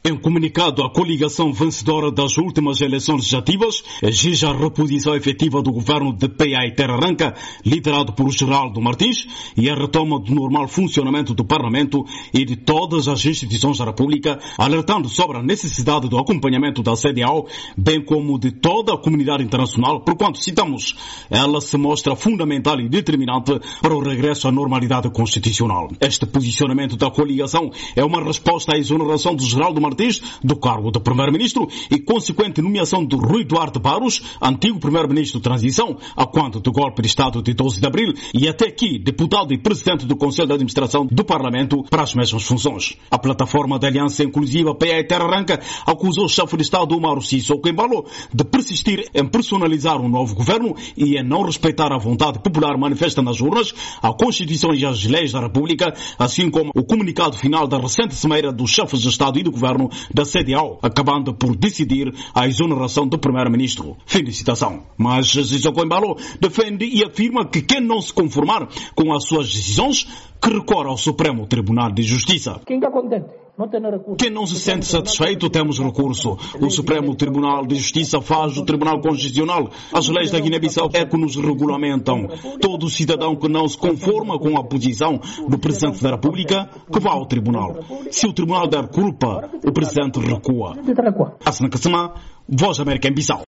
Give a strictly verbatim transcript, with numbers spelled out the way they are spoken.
Em comunicado, a coligação vencedora das últimas eleições legislativas exige a reposição efetiva do governo de P A I Terra Arranca, liderado por Geraldo Martins, e a retoma do normal funcionamento do Parlamento e de todas as instituições da República, alertando sobre a necessidade do acompanhamento da C D A O, bem como de toda a comunidade internacional, porquanto, citamos, ela se mostra fundamental e determinante para o regresso à normalidade constitucional. Este posicionamento da coligação é uma resposta à exoneração de Geraldo Martins do cargo de Primeiro-Ministro e consequente nomeação de Rui Duarte Barros, antigo Primeiro-Ministro de Transição, a quanto do golpe de Estado de doze de abril, e até aqui deputado e presidente do Conselho de Administração do Parlamento para as mesmas funções. A plataforma da Aliança Inclusiva P A I Terra Arranca acusou o chefe de Estado Umaro Sissoko Embalo de persistir em personalizar um novo governo e em não respeitar a vontade popular manifesta nas urnas, a Constituição e as leis da República, assim como o comunicado final da recente cimeira dos chefes de Estado e do Governo da C D A O, acabando por decidir a exoneração do Primeiro-Ministro. Fim de citação. Mas Sissoko Embalo defende e afirma que quem não se conformar com as suas decisões, que recorre ao Supremo Tribunal de Justiça. Quem está contente? Não tem recurso. Quem não se sente satisfeito, temos recurso. O Supremo Tribunal de Justiça faz o Tribunal Constitucional. As leis da Guiné-Bissau é que nos regulamentam. Todo cidadão que não se conforma com a posição do Presidente da República, que vá ao Tribunal. Se o Tribunal der culpa, o Presidente recua. Assina Kassama, Voz América em Bissau.